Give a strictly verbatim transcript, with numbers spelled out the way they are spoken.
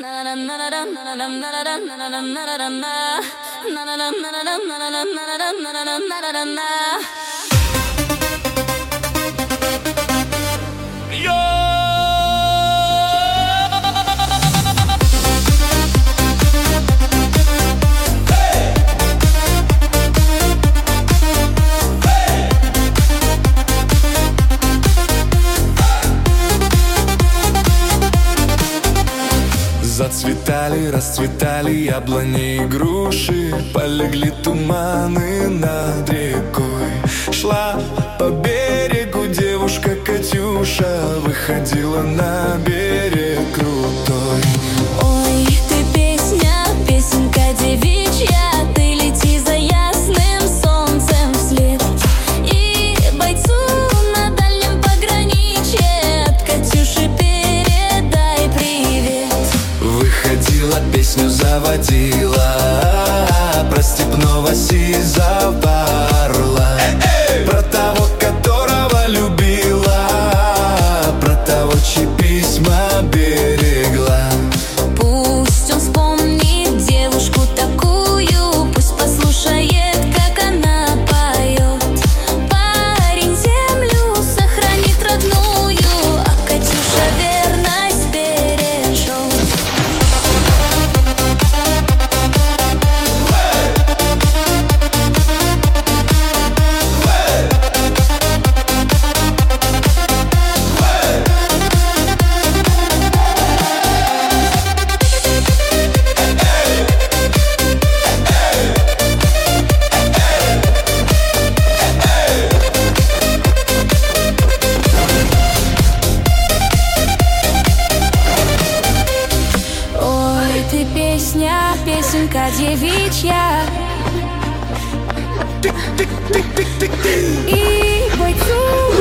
Зацветали, расцветали яблони и груши, полегли туманы над рекой. Шла по берегу девушка Катюша, выходила на берег крутой. Ой, ты песня, песенка девичья, ты лети за ясным солнцем вслед. И бойцу на дальнем пограничье от Катюши передай привет. Выходила, песню заводила про степного сизого орла, про того, которого любила, про того, чьи письма берегла. Пусть он вспомнит девушку такую, пусть послушает, как она поет. Парень землю сохранит родную, а Катюша верность бережет. Ой, ты песня, песенка девичья, и бойцу